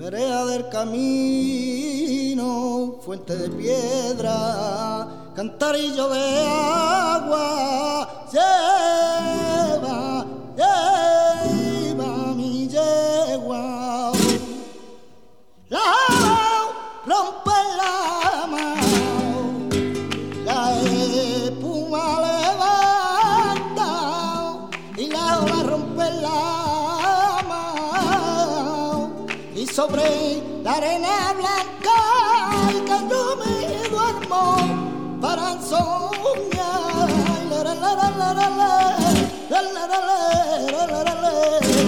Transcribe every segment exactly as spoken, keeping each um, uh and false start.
vereda del camino, fuente de piedra, cantarillo de agua, lleva, lleva mi yegua. La rompe la mano, la espuma levanta y la ola rompe la mano y sobre la arena blanca y que yo me duermo para soñar. La, la, la, la, la, la, la, la, la, la, la, la, la.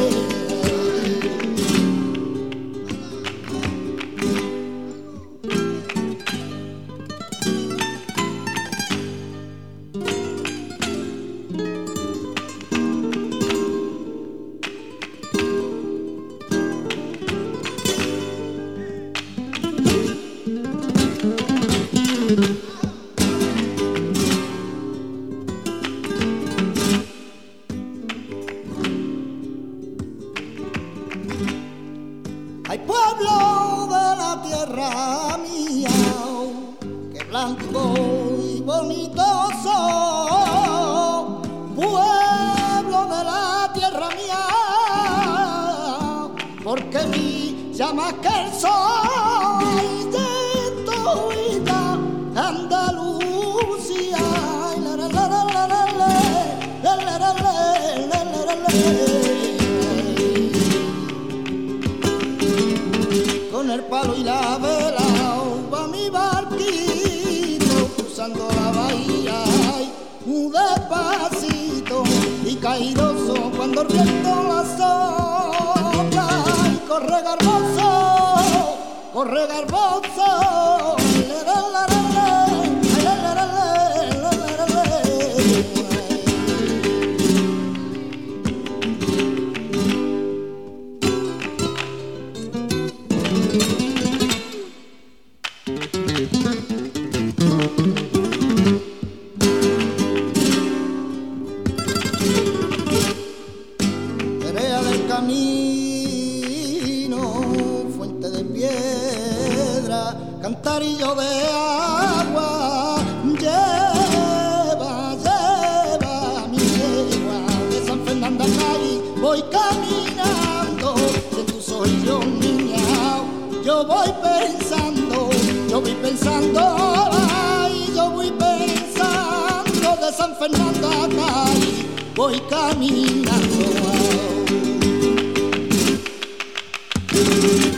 Hay pueblo de la tierra mía, que blanco y bonito son, pueblo de la tierra mía, porque mi llama que el sol de tuita Andalucía. La, la, la, la, la, la, la, la, la, la, la, la, la. Con el palo y la vela va mi barquito cruzando la bahía, ay, muy despacito y caídoso cuando el viento la sopla. Y corre garboso, corre garboso, le, la, la, la, la, la, la, la, la, la, la, la. Vereda del camino, fuente de piedra, cantarillo de agua, lleva, lleva mi yegua. De San Fernando a Cádiz voy caminando, de tus ojillos niña, yo voy pensando, yo voy pensando, ay, yo voy pensando, de San Fernando a Cádiz voy caminando.